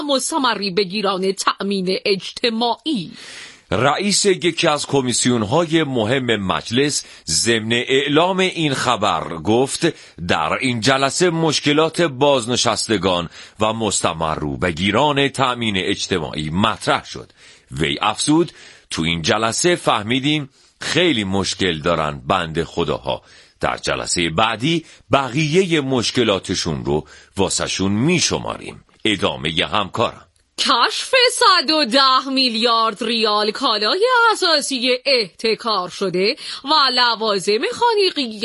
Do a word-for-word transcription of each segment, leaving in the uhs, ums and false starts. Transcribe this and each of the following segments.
مستمری بگیران تأمین اجتماعی. رئیس یکی از کمیسیون‌های مهم مجلس ضمن اعلام این خبر گفت در این جلسه مشکلات بازنشستگان و مستمربگیران تأمین اجتماعی مطرح شد. وی افزود تو این جلسه فهمیدیم خیلی مشکل دارن بنده خداها. در جلسه بعدی بقیه مشکلاتشون رو واسهشون میشماریم. ادامه همکارم. کشف صد و ده میلیارد ریال کالای اساسی احتکار شده و لوازم خانگی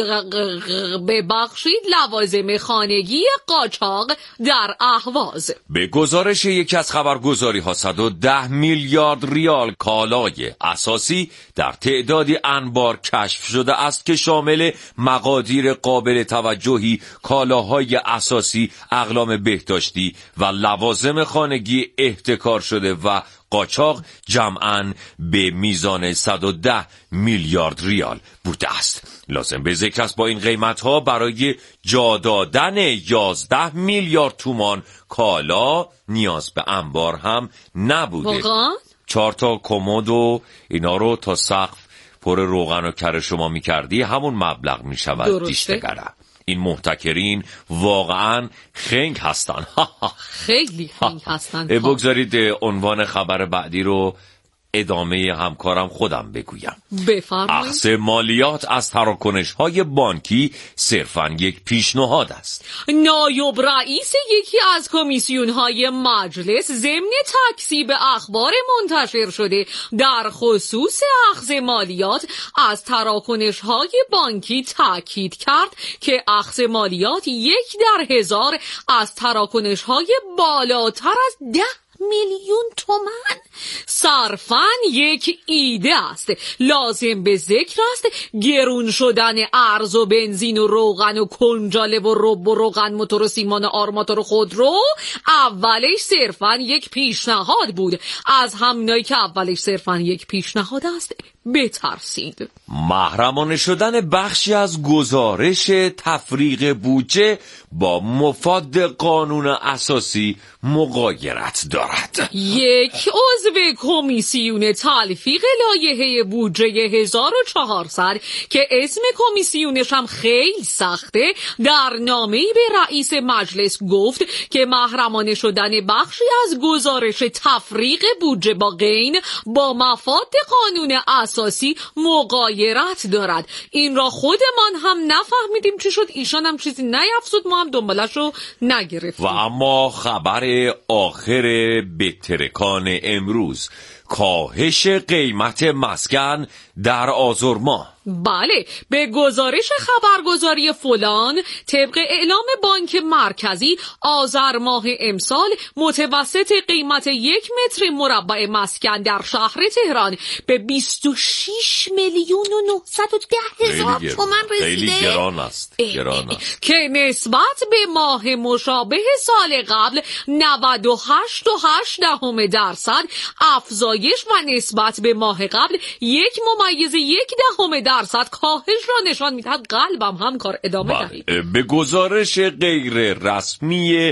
ببخشید لوازم خانگی قاچاق در اهواز. به گزارش یکی از خبرگزاری ها صد و ده میلیارد ریال کالای اساسی در تعدادی انبار کشف شده است که شامل مقادیر قابل توجهی، کالاهای اساسی، اقلام بهداشتی و لوازم خانگی احتکار شده و قاچاق جمعاً به میزان صد و ده میلیارد ریال بوده است. لازم به ذکر است با این قیمت‌ها برای جا دادن یازده میلیارد تومان کالا نیاز به انبار هم نبوده. واقعا؟ چهار تا کمد و اینا رو تا سقف پر روغن و کره شما می‌کردی همون مبلغ می‌شود دیشتگره. این محتکرین واقعا خنگ هستن. خیلی خنگ هستن. بگذارید عنوان خبر بعدی رو ادامه همکارم خودم بگویم. بفرمایید. اخذ مالیات از تراکنش‌های بانکی صرفاً یک پیشنهاد است. نایب رئیس یکی از کمیسیون‌های مجلس ضمن تکذیب اخبار منتشر شده در خصوص اخذ مالیات از تراکنش‌های بانکی تاکید کرد که اخذ مالیات یک در هزار از تراکنش‌های بالاتر از ده میلیون تومان صرفاً یک ایده است. لازم به ذکر است گرون شدن ارز و بنزین و روغن و کنجاله و رب و روغن موتور و سیمان و آرماتور و خودرو اولش صرفاً یک پیشنهاد بود. از همینایی که اولش صرفاً یک پیشنهاد است بترسید. محرمانه شدن بخشی از گزارش تفریق بودجه با مفاد قانون اساسی مغایرت دارد. یک عضو کمیسیون تلفیق لایحه بودجه هزار و چهارصد که اسم کمیسیونش هم خیلی سخته در نامه‌ای به رئیس مجلس گفت که محرمانه شدن بخشی از گزارش تفریق بودجه با غین با مفاد قانون اساسی مغایرت دارد. این را خودمان هم نفهمیدیم چی شد، ایشان هم چیزی نیفزود، ما هم دنبالش رو نگرفتیم. و اما خبر آخر بترکان امروز، کاهش قیمت مسکن در آذر ماه. بله، به گزارش خبرگزاری فلان طبق اعلام بانک مرکزی آذر ماه امسال متوسط قیمت یک متر مربع مسکن در شهر تهران به بیست و شش میلیون و نهصد و ده هزار تومان رسیده. خیلی گران است. گران است که نسبت به ماه مشابه سال قبل نود و هشت و هشت دهم درصد افزایش و نسبت به ماه قبل یک ممیز یک دهم درصد کاهش را نشان می‌دهد. قلبم هم کار ادامه دهید. به گزارش غیر رسمی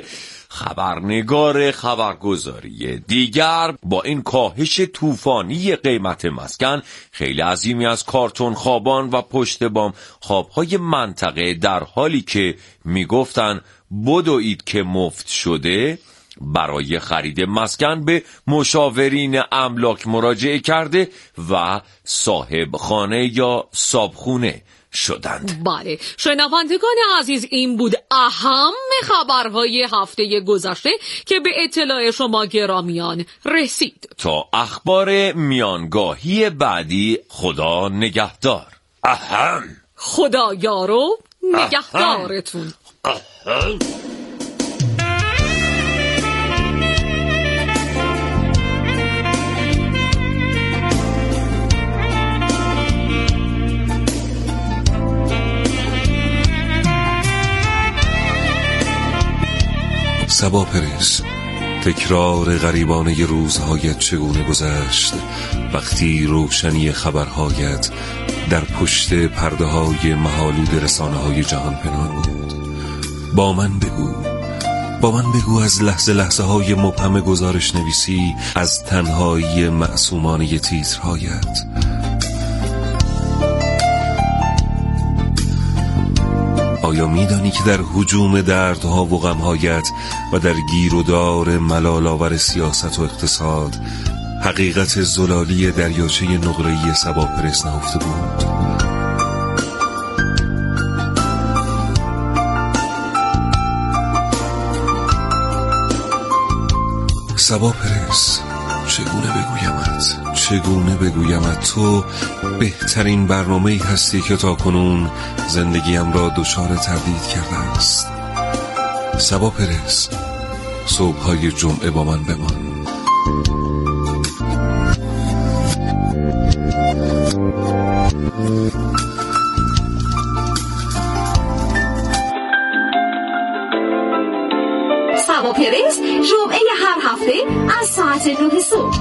خبرنگار خبرگزاری دیگر، با این کاهش طوفانی قیمت مسکن خیلی عظیمی از کارتون خوابان و پشت بام خوابهای منطقه در حالی که میگفتن بدوید که مفت شده برای خرید مسکن به مشاورین املاک مراجعه کرده و صاحب خانه یا صابخونه شدند. بله شنوندگان عزیز، این بود اهم خبرهای هفته گذشته که به اطلاع شما گرامیان رسید. تا اخبار میانگاهی بعدی، خدا نگهدار. اهم خدا یارو نگهدارتون. اهم. صبا پرس، تکرار غریبانه روزهایت چگونه گذشت وقتی روشنی خبرهایت در پشت پرده های مه‌آلود رسانه های جهان پنهان بود؟ با من بگو، با من بگو از لحظه لحظه های مبهم گزارش نویسی، از تنهایی معصومانه تیترهایت. آیا میدانی که در هجوم دردها و غمهایت و در گیر و دار ملال‌آور سیاست و اقتصاد حقیقت زلالی دریاچه نقره‌ای صبا پرس نهفته بود؟ صبا پرس، چگونه بگویمت چگونه بگویمت تو بهترین برنامه‌ای هستی که تا کنون زندگیم را دچار تردید کرده است. صبا پرس، صبح‌های جمعه با من بمان. صبا پرس جمعه هر هفته از ساعت نه صبح.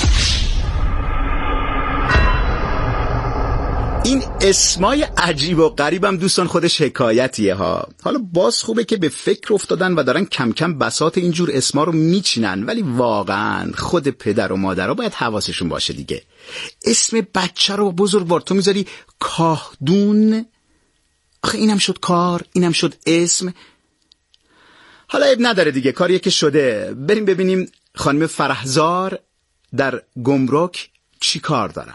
این اسمای عجیب و غریبم دوستان خودش حکایتیه ها. حالا باز خوبه که به فکر افتادن و دارن کم کم بساط اینجور اسما رو میچینن، ولی واقعا خود پدر و مادرها باید حواسشون باشه دیگه. اسم بچه رو بزرگوار تو میذاری کاهدون، آخه اینم شد کار، اینم شد اسم. حالا عیب نداره دیگه، کاریه که شده. بریم ببینیم خانم فرحزار در گمرک چی کار دارن.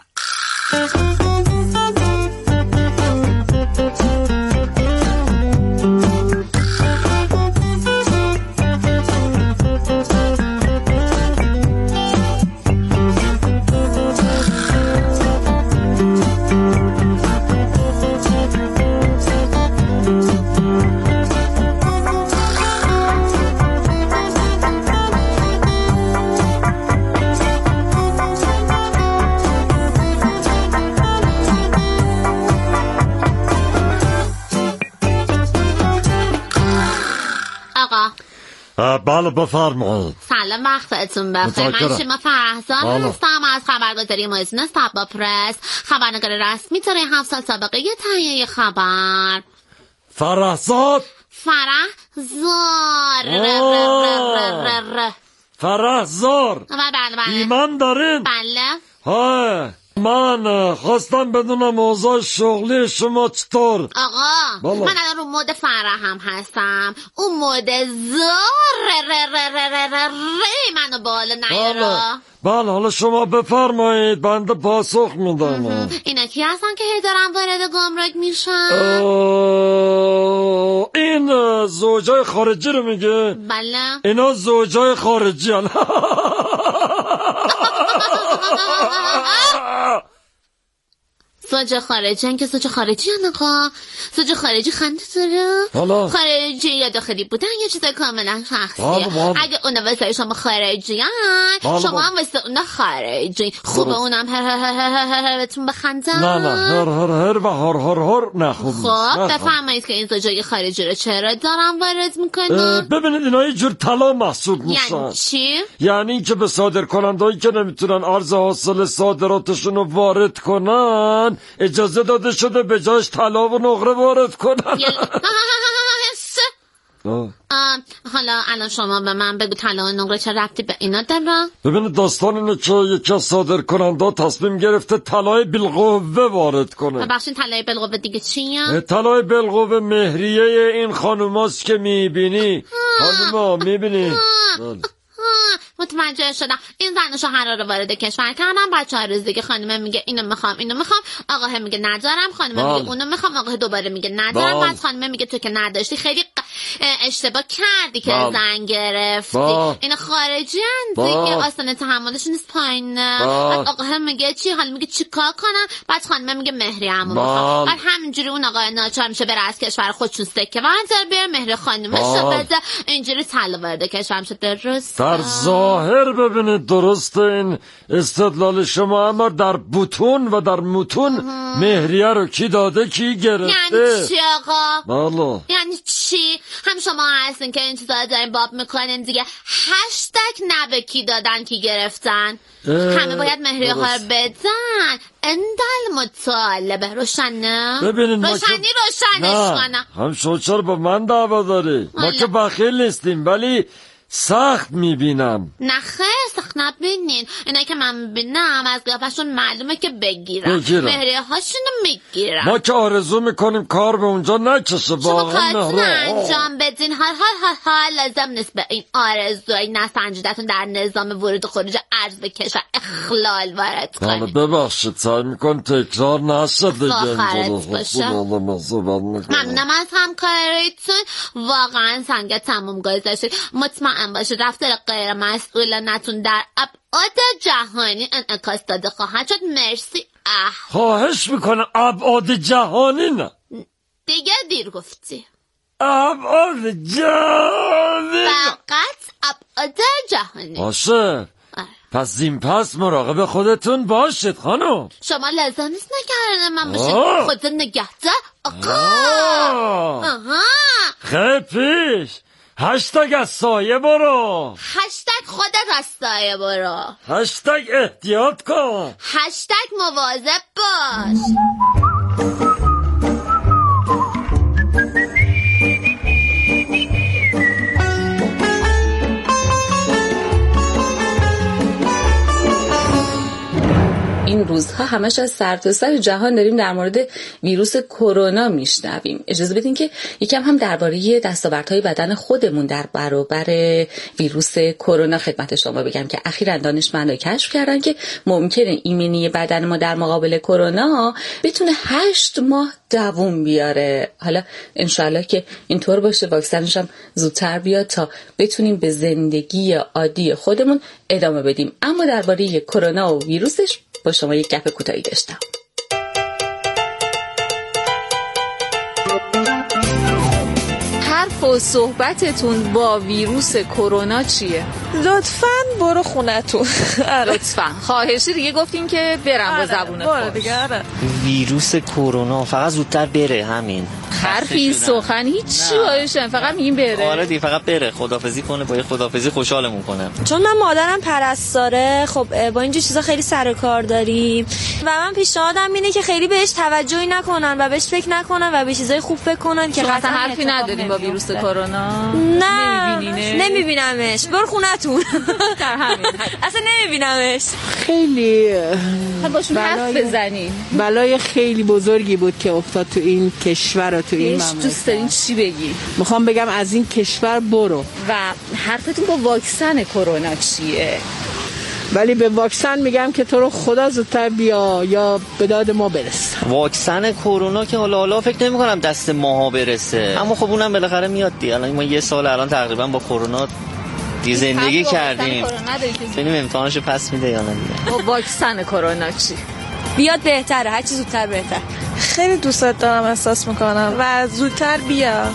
بله بفرمایید. سلام، وقتتون بخیر. من شما فرحزار هستم از خبرگزاری موزون صبا پرس، خبرنگار رسمی تاره هفت سال سابقه تهیه خبر. فرحزار فرحزار فرحزار بله بله ایمان دارین؟ بله. های من خواستم بدونم اوضاع شغلی شما چطور؟ آقا بله. من الان رو مود فرحم هستم، اون مود زار منو بالا نیارا. بله حالا شما بفرمایید بنده پاسخ میدم. اینا کی هستن که هی دارن وارد گمرک میشن؟ این زوجای خارجی رو میگه؟ بله. اینا زوجای خارجی هن. زوج خارجی هن که زوج خارجی هن آقا. زوج خارجی خنده داره؟ حالا خارجی یا داخلی بودن یه چیز کاملا شخصیه. اگه اونا واسه شما خارجی هن، شما هم واسه اونا خارجی. خوبه اونم هر هر هر هر هر هر بهتون بخندن؟ نه نه هر هر هر و هر هر هر نه خوب. خب بفرمایید که این زوجای خارجی رو چرا دارن وارد میکنن؟ ببینید اینا یه جور طلا محسوب میشن. یعنی چی؟ یعنی که به صادر کنندهایی که نمیتونن ارز حاصل صادراتشون رو وارد کنن اجازه داده شده به جاش طلا و نقره وارد کنن. حالا الان شما به من بگو طلا و نقره چه ربطی به اینا داره؟ ببینید داستان اینه که یکی از صادر کننده تصمیم گرفته طلای بالقوه وارد کنه. ببخشید طلای بالقوه دیگه چیه؟ طلای بالقوه مهریه این خانوماست که میبینی. خانوما میبینی؟ متوجه شدم. این زن و شوهر رو وارد کشور کردن، بچه ها روز دیگه خانم میگه اینو میخوام اینو میخوام، آقا هم میگه ندارم، خانم بال. میگه اونو میخوام، آقا دوباره میگه ندارم، بعد خانم میگه تو که نداشتی خیلی اشتباه کردی که بال. زن گرفتی. اینا خارجی ان دیگه، آستانه تحملشون نیست پایینه. بعد آقا هم میگه چی؟ حالا میگه چیکار کنم؟ بعد خانم میگه مهری عمو میخوام. بعد همینجوری اون آقا ناچار میشه بره از کشور خودشون سکه ورزر بیاره مهر خانومش رو بده، اینجوری طلا وارد کشور میشه. درست در ظاهر ببینید درسته این استدلال شما، اما در بطون و در متون مهریه رو کی داده کی گرفته؟ یعنی چی آقا؟ بله. یعنی چی؟ چی؟ هم شما هستین که این چیزا دارین باب میکنین دیگه. هشتگ نبه کی دادن کی گرفتن. همه باید مهریه ها رو بدن. اندال مطالبه روشنه ببینین روشنی روشنش کنم. هم شما چرا با من دعوا داری؟ ما که بخیل نیستیم ولی سخت میبینم. نه خیر سخت نبینین. اینا که من میبینم از قیافشون معلومه که بگیرم مهریه هاشونو میگیرم. ما که آرزو میکنیم کار به اونجا نکشه. شما کارتون انجام بدین. حال حال حال حال لازم نیست به این آرزوی نسنجیدتون در نظام ورود و خروج ارز به کشور اخلال وارد کنید. ببخشید سعی میکن تکرار نشه دیگه. ممنونم از همکاریتون. واقعا سنگ تموم گذاشتید. مطمئن باشید رفتار غیر مسئولانتون در ابعاد جهانی انعکاس داده خواهد شد. مرسی. اه خواهش میکنم ابعاد جهانی نه دیگه دیر گفتی. ابعاد جهانی فقط ابعاد جهانی باشه. پس این پس مراقب خودتون باشید خانم. شما لازم نیست نگران من باشید. خودت نگهدار آقا. آها خیلی پیش هشتگ از سایه برو. هشتگ خودت از سایه برو. هشتگ احتیاط کن. هشتگ مواظب باش. این روزها همش از سرتاسر جهان داریم در مورد ویروس کرونا میشنویم. اجازه بدین که یکم هم درباره دستاوردهای بدن خودمون در برابر ویروس کرونا خدمت شما بگم که اخیراً دانشمندان کشف کردن که ممکنه ایمنی بدن ما در مقابل کرونا بتونه هشت ماه دووم بیاره. حالا انشالله که اینطور باشه، واکسنش هم زودتر بیاد تا بتونیم به زندگی عادی خودمون ادامه بدیم. اما درباره کرونا و ویروسش با شما یک گپ کوتاهی داشتم. حرف و صحبتتون با ویروس کرونا چیه؟ لطفاً برو خونتون. لطفاً خواهشی دیگه گفتیم که برم با زبون خوش. ویروس کرونا فقط زودتر بره، همین. حرفی سخن هیچی باشه، فقط میگیم بره. آره دی فقط بره، خدافظی کنه، با خدافظی خوشحالمون کنه. چون من مادرم پرستاره، خب با اینجور چیزا خیلی سر و کار داریم و من پیشنهادم اینه که خیلی بهش توجهی نکنن و بهش فکر نکنن و به چیزای خوب فکر کنن که قطعا حرفی نداریم با ویروس کرونا. نه نمیبینمش. برو خونتون. در همین اصلا نمیبینمش. خیلی باشون حرف بزنیم. بلای خیلی بزرگی بود که افتاد تو این کشور و تو این مملکت. دوست دارین چی بگی؟ میخوام بگم از این کشور برو. و حرفتون با واکسن کرونا چیه؟ ولی به واکسن میگم که تو رو خدا زودتر بیا یا به داد ما برس. واکسن کرونا که حالا حالا فکر نمی کنم دست ماها برسه، اما خب اونم بالاخره میاد دیگه. الان ما یه سال الان تقریبا با کرونا دی زندگی کردیم، ببینیم امتحانشو پس میده یا نه دیگه. با واکسن کرونا چی؟ بیاد بهتره، هر چی زودتر بهتر. خیلی دوست دارم، احساس میکنم و زودتر بیا.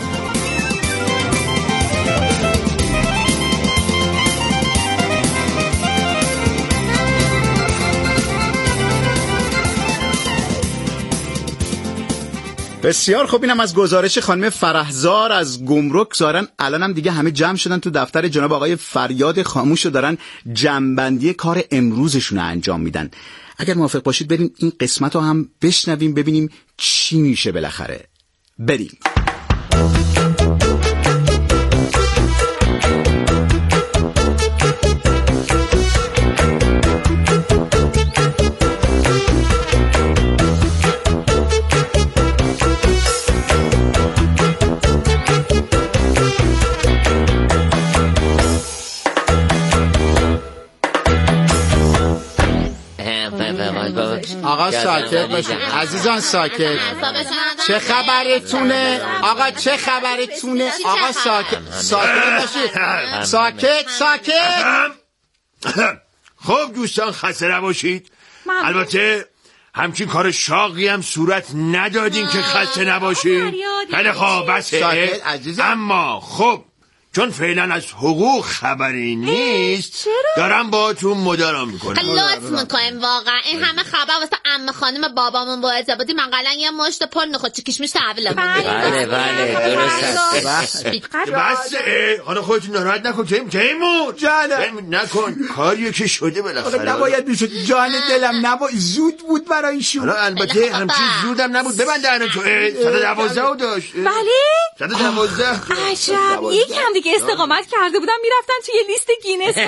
بسیار خوب. اینم از گزارش خانم فرحزار از گمرک. ظاهرا الانم دیگه همه جمع شدن تو دفتر جناب آقای فریاد خاموش و دارن جمع‌بندی کار امروزشون رو انجام میدن. اگر موافق باشید بریم این قسمت رو هم بشنویم ببینیم چی میشه بالاخره. بریم. آقا ساکت باشید عزیزان، ساکت. چه خبرتونه آقا؟ چه خبرتونه آقا؟ ساکت ساکت باشید. ساکت ساکت. خب دوستان خسته نباشید. البته همچین کار شاقی هم صورت ندادین که خسته نباشید. خیلی خواب بسه. اما خب چون فعلا از حقوق خبری نیست دارم باهاتون مدارا میکنم. لطف میکنیم واقعا این همه خبر واسه عمه خانم بابامون با ازابادی من قلن یه مشت پل نخود چکیش میشه تحویلمون. بله بله درست. بسه حالا خودتون ناراحت نکن. تیمور جانم نکن کاریو که شده بالاخره. نباید میشد جان دلم نبا زود بود برای شو. حالا البته همچین زودم نبود. ببند دهنم تو. صد و دوازده داشت. بله صد و دوازده. عجب یکم دیگه استقامت کرده بودم میرفتن توی لیست گینس.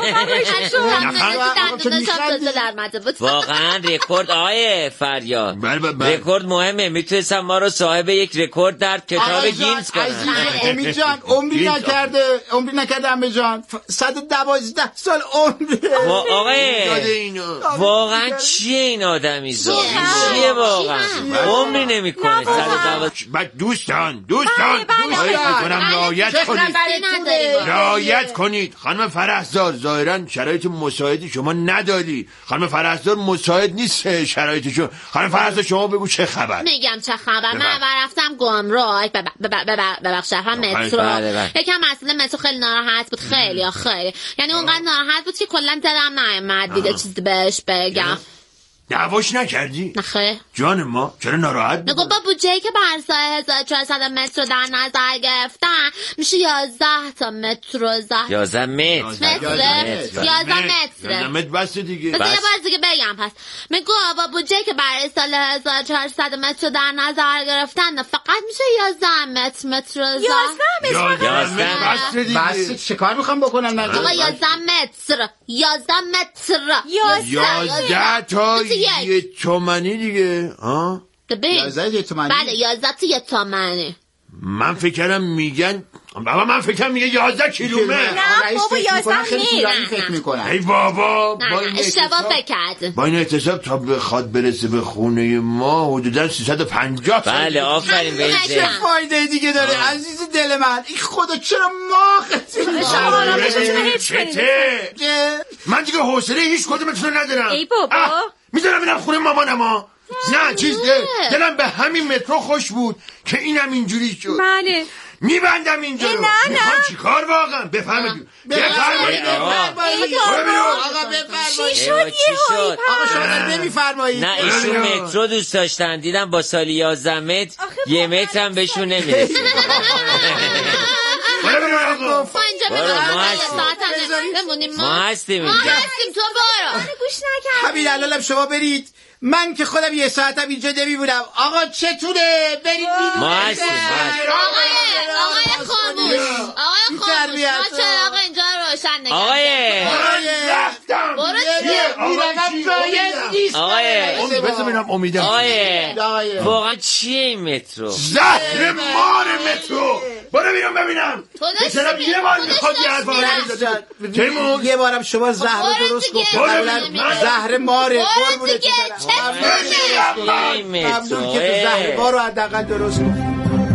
واقعا رکورد آقای فریاد رکورد مهمه. میتونستم ما رو صاحب یک رکورد در کتاب گینس کنم. امید جان عمری نکرده عمری نکرده امید جان صد و دوازده سال عمره. آقای واقعا چیه این آدمی زاد چیه واقعا عمری نمیکنه. صد و دوازده. دوستان دوستان خواهش میکنم رعایت کنید رعایت کنید. خانم فرحزاد ظاهرا شرایط مساعدی شما نداری. خانم فرحزاد مساعد نیست شرایطشون. خانم فرحزاد شما بگو چه خبر. میگم چه خبر. من رفتم گمرک ببخش رفتم مترو. یکم مسئله مترو خیلی ناراحت بود. خیلی خیلی یعنی اونقدر ناراحت بود که کلا دلم نیومد دیگه چیزی بهش بگم. دعواش نکردی؟ نخیر. جان ما چرا ناراحت بود؟ نگو با بودجه‌ای که بر سال هزار و چهارصد متر در نظر گرفتن میشه یازده تا متر زد. یازده متر یازده متر یازده متر بس دیگه. بس یه بار دیگه بگم پس. میگو با بودجه‌ای که برای سال هزار و چهارصد متر در نظر گرفتن فقط میشه یازده متر متر زد. یازده متر بس چه کار میخوام بکنن؟ آقا یازده متر یازده متر یازده تا یه تومنی دیگه. ها یازده یه تومنی. بله یازده تا یه تومنی. من فکر کردم میگن بابا من فکر کردم میگه یازده کیلومتر. نه بابا یازده میگن. ای بابا نه اشتباه فکر کرد. با این احتساب تا بخواد برسه به خونه ما حدودا سیصد و پنجاه. بله آفرین به چه فایده دیگه داره عزیز دل من. این خدا چرا ما چته من دیگه حوصله هیچ کدومتون ندارم. ای بابا میذارم برم خونه مامانم ها. نه چیز ده دلم به همین مترو خوش بود که اینم اینجوری شد. بله میبندم اینجا رو. نه نه چی کار واقعا بفرمایید بفرمایید آقا چی شد یه هایی آقا شما نمیفرمایید. نه ایشون مترو دوست داشتن دیدم با سال یازده متر یه متر هم بهشون نمیرسید. ما هستیم ما هستیم تو برو. گوش نکرد. همین الانم شما برید. من که خودم یه ساعتم اینجا نمیمونم. آقا چطوره؟ برید ما هستیم. آقای آقای خاموش آقای خاموش ما چراغ اینجا روشن نگه. آقای رفتم برو چیه؟ آقای بذار ببینم امیدم. آقای واقعا چیه این مترو؟ زهر مار مترو. برو بیرون ببینم. بسرم یه بار میخواد یه حرف آرمی یه بارم شما زهر رو درست گفت. زهر ماره. برو دیگه ممنون که تو زهر مار رو حداقل درست گفت.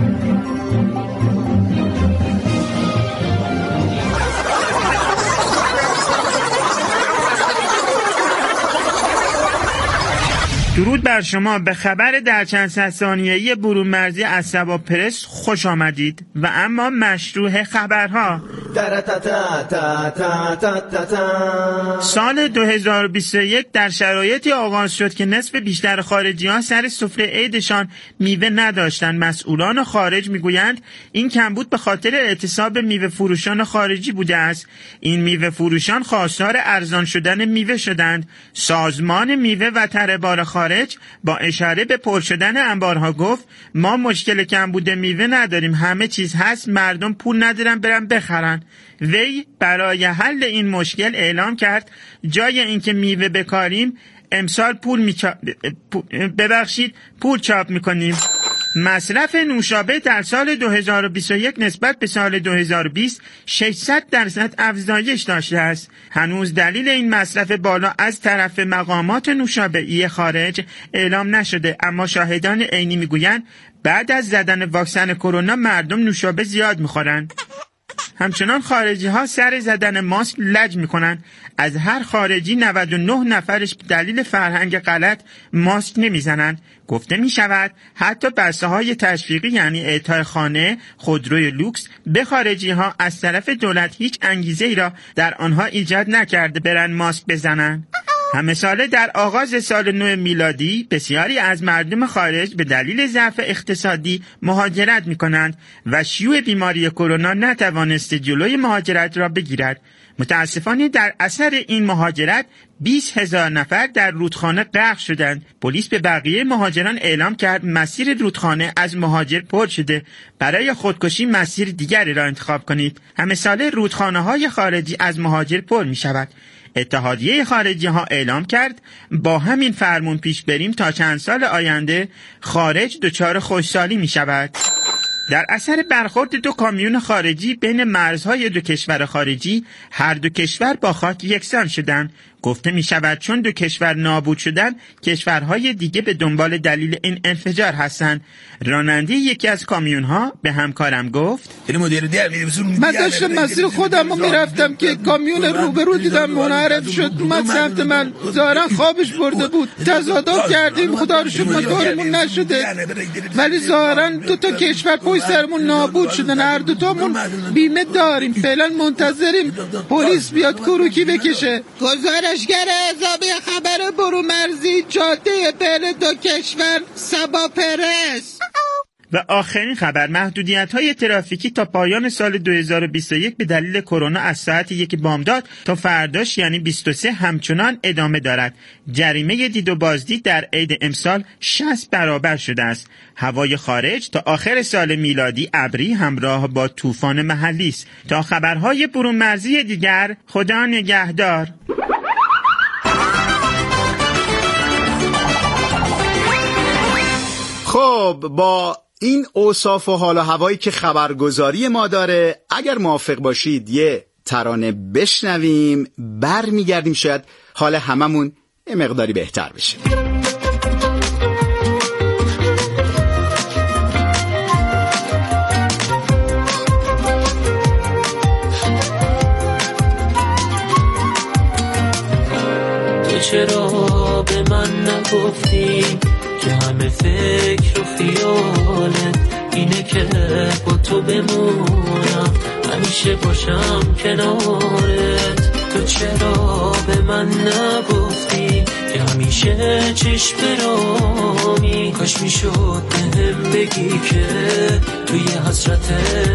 درود بر شما. به خبر در چند صد ثانیه‌ای برون مرزی از سبا پرس خوش آمدید. و اما مشروع خبرها. سال دو هزار و بیست و یک در شرایطی آغاز شد که نصف بیشتر خارجیان سر سفره عیدشان میوه نداشتند. مسئولان خارج میگویند این کمبود به خاطر اعتصاب میوه فروشان خارجی بوده است. این میوه فروشان خواستار ارزان شدن میوه شدند. سازمان میوه و تره‌بار خارج با اشاره به پر شدن انبارها گفت ما مشکل کمبود میوه نداریم، همه چیز هست، مردم پول ندارن برن بخرن. وی برای حل این مشکل اعلام کرد جای اینکه میوه بکاریم امسال پول میچا... ببخشید پول چاپ میکنیم. مصرف نوشابه در سال دو هزار و بیست و یک نسبت به سال دو هزار و بیست ششصد درصد افزایش داشته است. هنوز دلیل این مصرف بالا از طرف مقامات نوشابه‌ای خارج اعلام نشده، اما شاهدان عینی میگویند بعد از زدن واکسن کرونا مردم نوشابه زیاد میخورند. همچنان خارجی ها سر زدن ماسک لج میکنن. از هر خارجی نود و نه نفرش به دلیل فرهنگ غلط ماسک نمیزنن. گفته می شود حتی بسته های تشویقی یعنی اعطای خانه، خودروی لوکس به خارجی ها از طرف دولت هیچ انگیزه ای را در آنها ایجاد نکرده برن ماسک بزنن. همه ساله در آغاز سال نو میلادی بسیاری از مردم خارج به دلیل ضعف اقتصادی مهاجرت می کنند و شیوع بیماری کرونا نتوانسته جلوی مهاجرت را بگیرد. متاسفانه در اثر این مهاجرت بیست هزار نفر در رودخانه غرق شدند. پلیس به بقیه مهاجران اعلام کرد مسیر رودخانه از مهاجر پر شده. برای خودکشی مسیر دیگری را انتخاب کنید. همه ساله رودخانه های خارجی از مهاجر پر می شود. اتحادیه خارجی ها اعلام کرد با همین فرمون پیش بریم تا چند سال آینده خارج دچار خشکسالی می شود. در اثر برخورد دو کامیون خارجی بین مرزهای دو کشور خارجی هر دو کشور با خاک یکسان شدند. گفته می شود چون دو کشور نابود شدن کشورهای دیگه به دنبال دلیل این انفجار هستند. راننده یکی از کامیون ها به همکارم گفت من داشتم مسیر خودم رو میرفتم که کامیون روبرو دیدم منحرف شد اومد سمت من. ظاهرا خوابش برده بود. تضادم کردیم خدا رو شکر موتورمون نشده ولی ظاهرا دو تا کشور پشت سرمون نابود شدن. هر دو تامون بیمه داریم. فعلا منتظریم پلیس بیاد کروکی بکشه. گزارشگر اضافی خبر برومرزی جاده بین دو کشور سبا پرس. و آخرین خبر محدودیت‌های ترافیکی تا پایان سال دو هزار و بیست و یک به دلیل کرونا از ساعت یک بامداد تا فرداش یعنی بیست و سه همچنان ادامه دارد. جریمه دید و بازدید در عید امسال شصت برابر شده است. هوای خارج تا آخر سال میلادی ابری همراه با طوفان محلی است. تا خبرهای برون مرزی دیگر خدا نگهدار. خب با این اوصاف و حال و هوایی که خبرگزاری ما داره اگر موافق باشید یه ترانه بشنویم بر میگردیم شاید حال هممون یه مقداری بهتر بشه. تو چرا به من نگفتی که همه فکر و خیالت اینه که با تو بمونم همیشه باشم کنارت. تو چرا به من نگفتی که همیشه چشم برامی کاش میشد بهم بگی که توی حسرت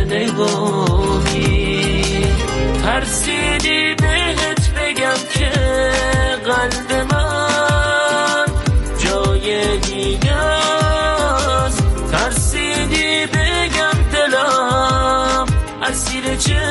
نگامی ترسیدی بهت بگم که قلب من جای دیگه است. ترسیدی بگم دلم اسیر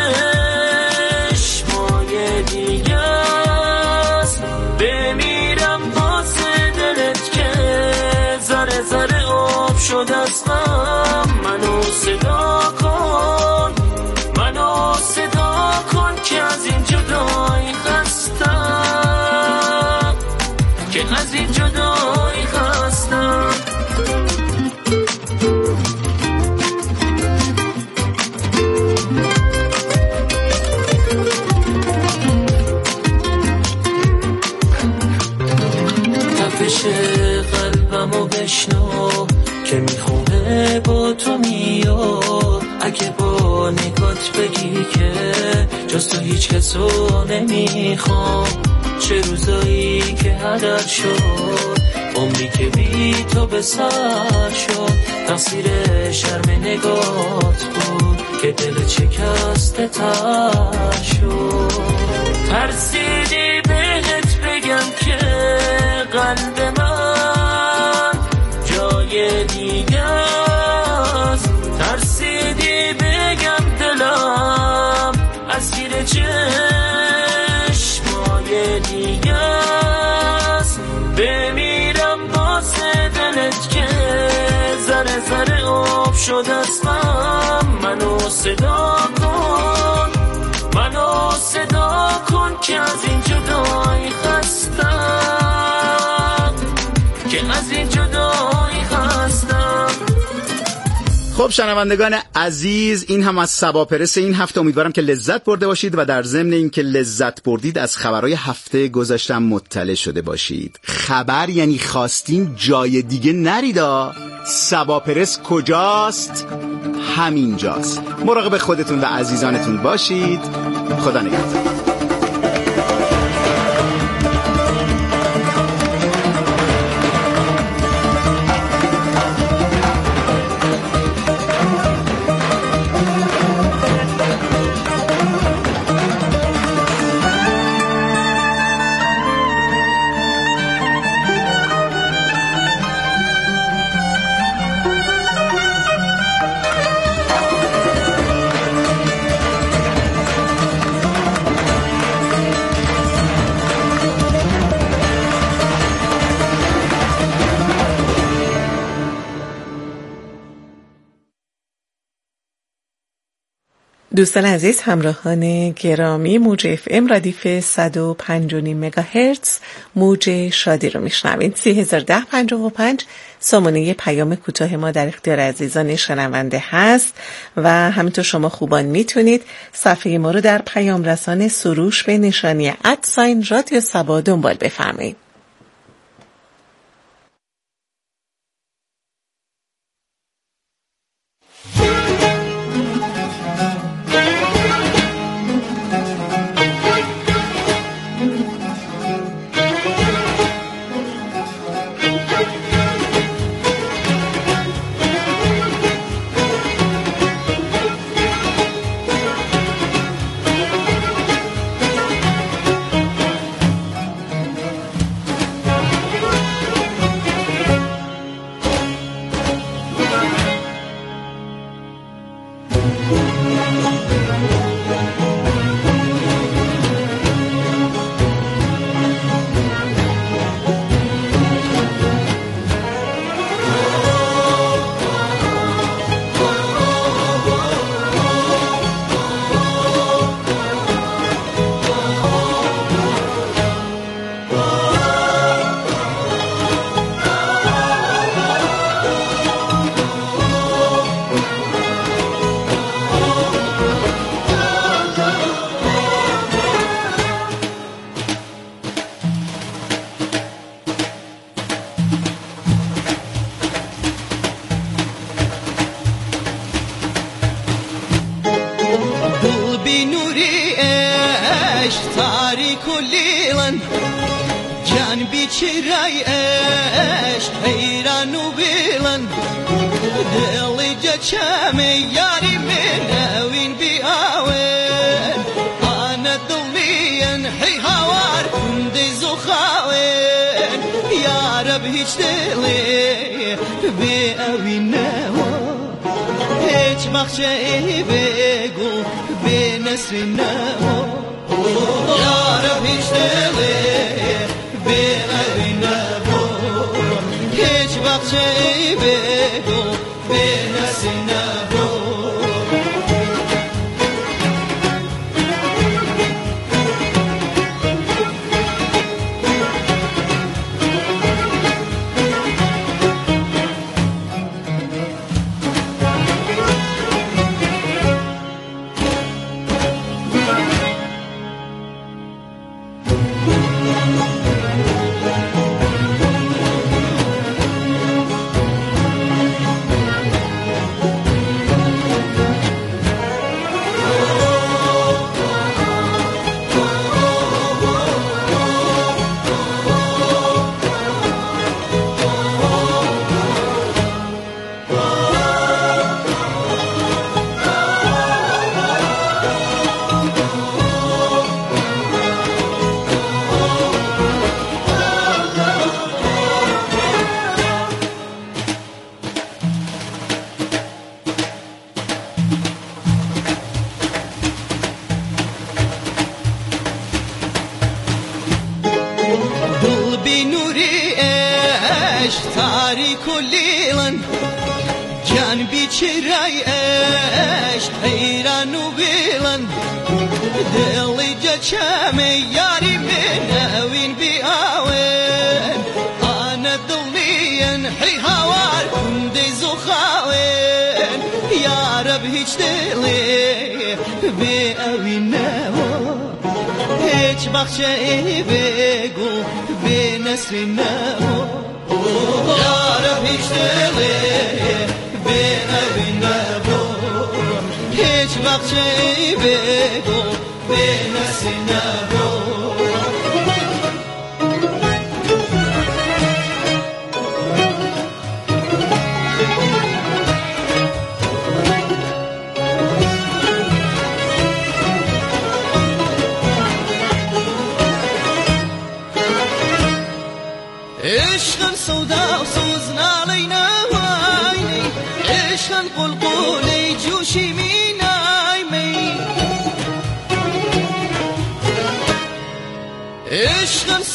چشمای دیگه است. بمیرم واسه دلت که ذره ذره آب شد از غم. منو صدا کن منو صدا کن که از این جدایی خستم که از این جدایی خستم. تپش قلبمو بشنو که میخونه با تو میاد. اگه با نگات بگی که جز تو هیچ کسو نمیخوام. چه روزایی که هدر شد عمری که بی تو به سر شد. تقصیر شرم نگات بود که دل شکسته تر شد. ترسیدی بهت بگم که قلب من جای دیگه است. ترسیدی بگم دلم اسیر چشمای دیگه است. بمیرم واسه دلت که ذره ذره آب شد از غم. منو صدا کن منو صدا کن که از این جدایی خستم که از این جدایی خستم. خب شنوندگان عزیز، این هم از سبا پرس این هفته. امیدوارم که لذت برده باشید و در ضمن این که لذت بردید از خبرهای هفته گذشتم مطلع شده باشید. خبر یعنی خواستین جای دیگه نریدا. سبا پرس کجاست؟ همینجاست. مراقب خودتون و عزیزانتون باشید. خدا نگهدار. دوستان عزیز، همراهان گرامی، موج اف ام ردیف صد و پنج و نیم مگاهرتز موج شادی رو میشنوید. سی هزار ده پنجاه و پنج سامانه پیام کوتاه ما در اختیار عزیزان شنونده هست و همینطور شما خوبان میتونید صفحه ما رو در پیام رسان سروش به نشانی ادساین رادیو سبا دنبال بفرمایید. أنا ضلي ينحي هوار كندز وخاوين هیچ دلی به اوی نوا هیچ بخشه بگو به نسل نوا یارم هیچ دلی به اوی نوا هیچ بخشه بگو به نسل نوا عشقم سودا و سوز نالينا وعيني عشقم قلقولي جوشي من عيمي عشقم